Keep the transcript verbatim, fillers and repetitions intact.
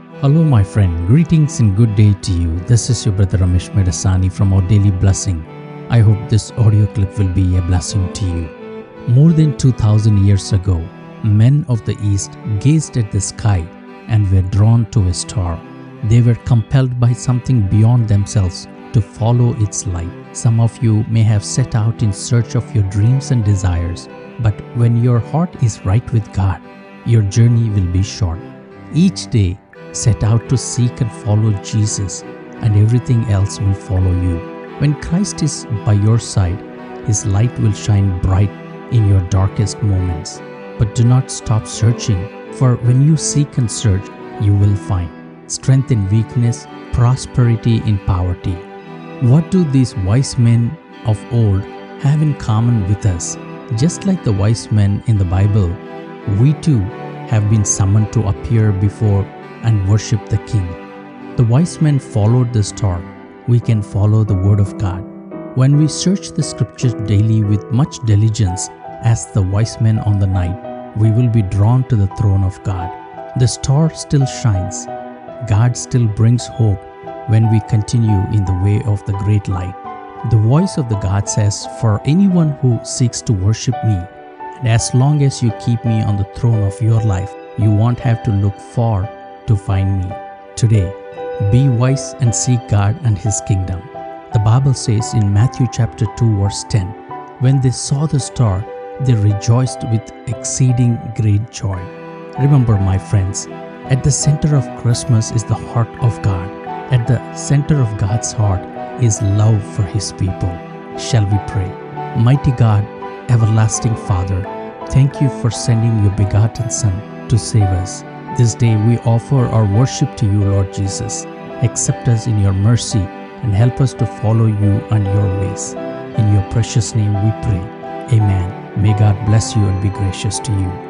Hello, my friend. Greetings and good day to you. This is your brother Ramesh Medasani from Our Daily Blessing. I hope this audio clip will be a blessing to you. More than two thousand years ago, men of the East gazed at the sky and were drawn to a star. They were compelled by something beyond themselves to follow its light. Some of you may have set out in search of your dreams and desires, but when your heart is right with God, your journey will be short. Each day, set out to seek and follow Jesus, and everything else will follow you. When Christ is by your side, His light will shine bright in your darkest moments. But do not stop searching, for when you seek and search, you will find strength in weakness, prosperity in poverty. What do these wise men of old have in common with us? Just like the wise men in the Bible, we too have been summoned to appear before and worship the King. The wise men followed the star. We can follow the Word of God. When we search the Scriptures daily with much diligence, as the wise men on the night, we will be drawn to the throne of God. The star still shines. God still brings hope when we continue in the way of the great light. The voice of the God says, "For anyone who seeks to worship me, and as long as you keep me on the throne of your life, you won't have to look far to find me." Today, be wise and seek God and His kingdom. The Bible says in Matthew chapter two verse ten, when they saw the star, they rejoiced with exceeding great joy. Remember, my friends, at the center of Christmas is the heart of God. At the center of God's heart is love for His people. Shall we pray? Mighty God, everlasting Father, thank you for sending your begotten Son to save us. This day we offer our worship to you, Lord Jesus. Accept us in your mercy and help us to follow you and your ways. In your precious name we pray. Amen. May God bless you and be gracious to you.